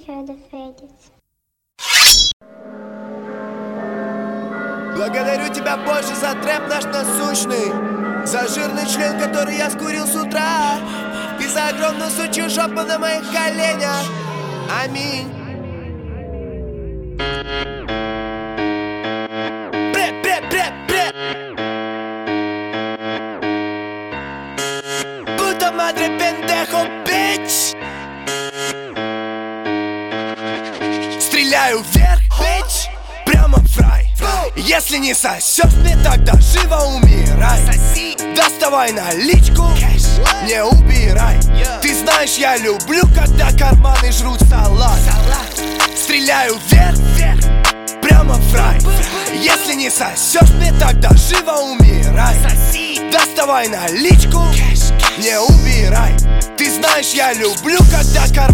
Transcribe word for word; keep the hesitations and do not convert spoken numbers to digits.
heard of Reddit. Благодарю тебя позже за трэп наш насущный, за жирный член, который я скурил с утра, и за огромную сучью жопу на моих коленях. Аминь. Пре, пре, пре, пре. Puta madre pendejo, bitch. Стреляю вверх, bitch. Прямо в рай. Если не сосешь мне, тогда живо умирай. Доставай наличку, не убирай. Ты знаешь, я люблю, когда карманы жрут салат. Стреляю вверх, прямо в рай. Если не сосешь мне, тогда живо умирай. Доставай наличку, не убирай. Ты знаешь, я люблю, когда карманы